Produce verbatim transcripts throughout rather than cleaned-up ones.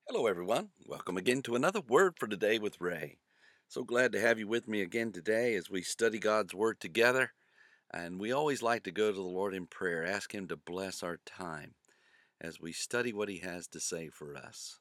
Hello, everyone. Welcome again to another Word for Today with Ray. So glad to have you with me again today as we study God's Word together. And we always like to go to the Lord in prayer, ask Him to bless our time as we study what He has to say for us.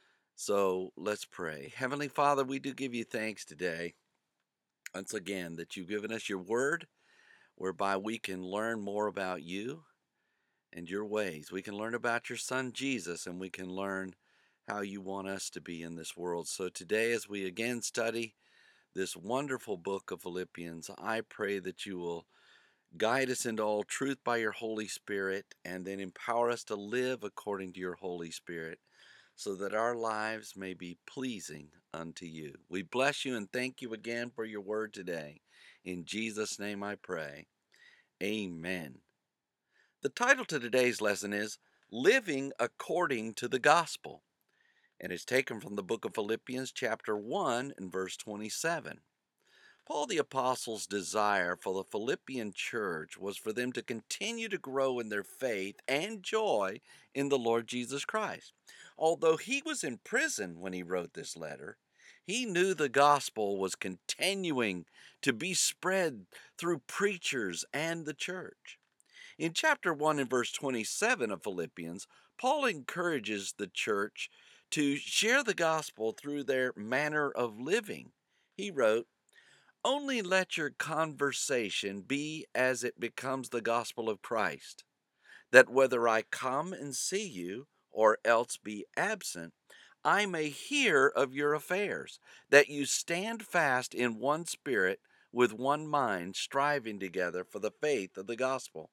So let's pray. Heavenly Father, we do give you thanks today, once again, that you've given us your Word, whereby we can learn more about you and your ways. We can learn about your Son, Jesus, and we can learn how you want us to be in this world. So today, as we again study this wonderful book of Philippians, I pray that you will guide us into all truth by your Holy Spirit and then empower us to live according to your Holy Spirit so that our lives may be pleasing unto you. We bless you and thank you again for your word today. In Jesus' name I pray. Amen. The title to today's lesson is Living According to the Gospel, and it's taken from the book of Philippians chapter one and verse twenty-seven. Paul the Apostle's desire for the Philippian church was for them to continue to grow in their faith and joy in the Lord Jesus Christ. Although he was in prison when he wrote this letter, he knew the gospel was continuing to be spread through preachers and the church. In chapter one and verse twenty-seven of Philippians, Paul encourages the church to share the gospel through their manner of living. He wrote, "Only let your conversation be as it becomes the gospel of Christ, that whether I come and see you or else be absent, I may hear of your affairs, that you stand fast in one spirit, with one mind, striving together for the faith of the gospel."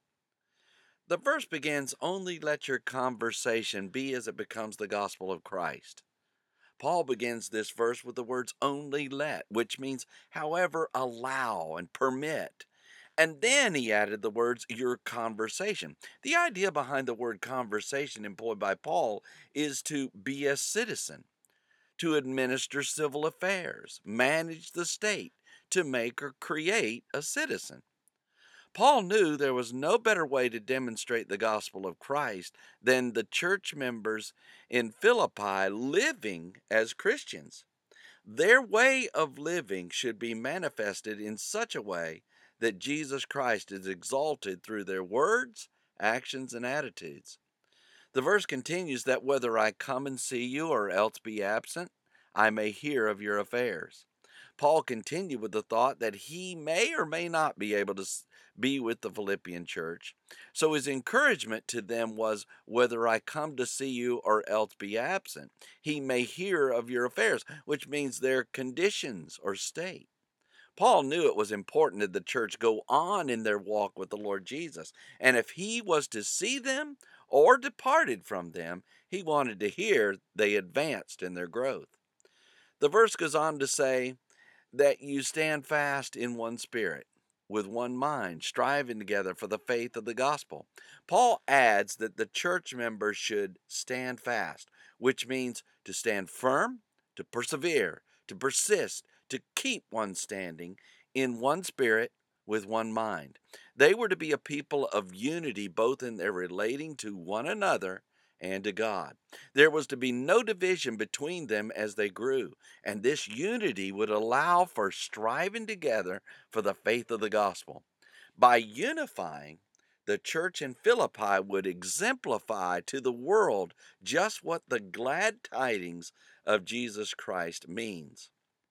The verse begins, "Only let your conversation be as it becomes the gospel of Christ." Paul begins this verse with the words "only let," which means however, allow and permit. And then he added the words "your conversation." The idea behind the word conversation employed by Paul is to be a citizen, to administer civil affairs, manage the state, to make or create a citizen. Paul knew there was no better way to demonstrate the gospel of Christ than the church members in Philippi living as Christians. Their way of living should be manifested in such a way that Jesus Christ is exalted through their words, actions, and attitudes. The verse continues that whether I come and see you or else be absent, I may hear of your affairs. Paul continued with the thought that he may or may not be able to be with the Philippian church. So his encouragement to them was, whether I come to see you or else be absent, he may hear of your affairs, which means their conditions or state. Paul knew it was important that the church go on in their walk with the Lord Jesus. And if he was to see them or departed from them, he wanted to hear they advanced in their growth. The verse goes on to say that you stand fast in one spirit, with one mind, striving together for the faith of the gospel. Paul adds that the church members should stand fast, which means to stand firm, to persevere, to persist, to keep one standing in one spirit with one mind. They were to be a people of unity, both in their relating to one another and to God. There was to be no division between them as they grew, and this unity would allow for striving together for the faith of the gospel. By unifying, the church in Philippi would exemplify to the world just what the glad tidings of Jesus Christ means.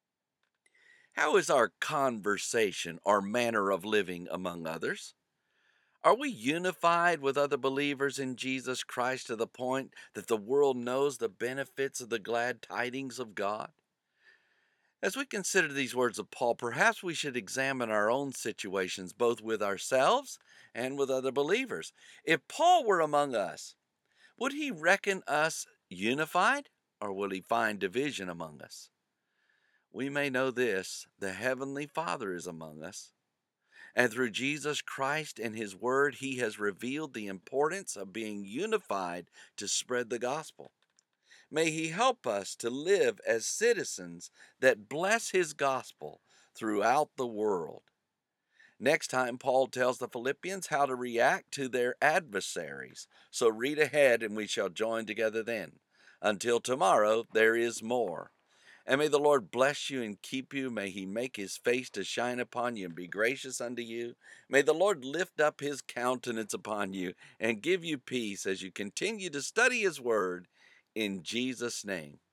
How is our conversation or manner of living among others? Are we unified with other believers in Jesus Christ to the point that the world knows the benefits of the glad tidings of God? As we consider these words of Paul, perhaps we should examine our own situations, both with ourselves and with other believers. If Paul were among us, would he reckon us unified, or will he find division among us? We may know this: the Heavenly Father is among us. And through Jesus Christ and His Word, He has revealed the importance of being unified to spread the gospel. May He help us to live as citizens that bless His gospel throughout the world. Next time, Paul tells the Philippians how to react to their adversaries. So read ahead and we shall join together then. Until tomorrow, there is more. And may the Lord bless you and keep you. May he make his face to shine upon you and be gracious unto you. May the Lord lift up his countenance upon you and give you peace as you continue to study his word in Jesus' name.